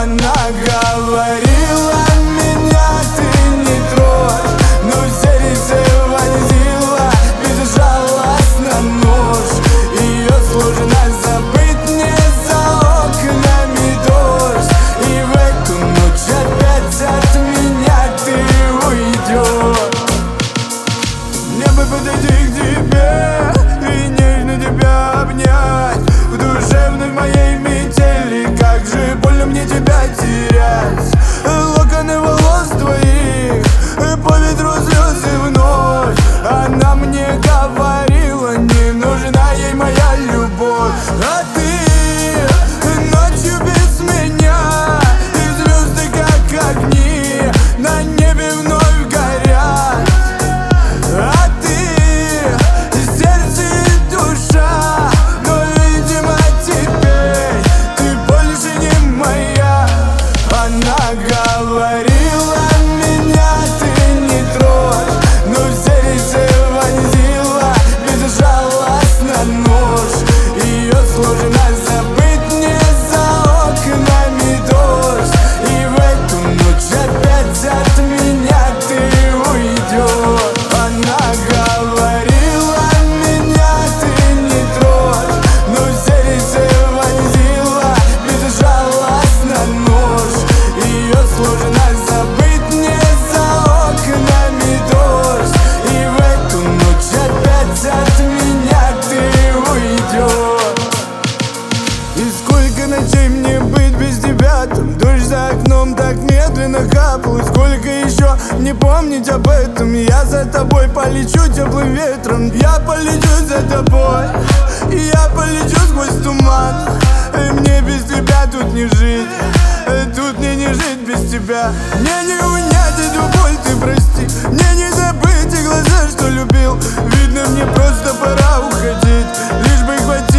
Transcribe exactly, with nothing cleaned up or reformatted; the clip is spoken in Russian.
Она говорила, меня ты не трожь, но в сердце вонзила безжалостно нож. Ее сложно забыть, не за окнами дождь, и в эту ночь опять от меня ты уйдешь. Мне бы подойти к тебе и нежно тебя обнять, в душевной моей метели, как же больно мне тебя терять. Локоны волос твоих по ветру слезы вновь. Она мне говорила, не нужна ей моя любовь. А ты ночью без меня, и звезды как огни на небе вновь горят. А ты сердце и душа, но, видимо, теперь ты больше не моя. Она говорила, меня ты не трожь, но в сердце вонзила безжалостно нож. Ее сложно забыть, не за окнами дождь, и в эту ночь опять от меня ты уйдешь. Она говорила, меня ты не трожь, но в сердце вонзила безжалостно нож. Ее сложно забыть, не за окнами дождь, и в эту ночь опять от меня ты уйдешь. И сколько ночей мне быть без тебя? Там дождь за окном так медленно капал. И сколько еще не помнить об этом? Я за тобой полечу теплым ветром. Я полечу за тобой, и я полечу сквозь туман. И мне без тебя тут не жить, тут мне не жить без тебя. Мне не унять эту боль, ты прости. Мне не забыть те глаза, что любил. Видно, мне просто пора уходить, лишь бы хватить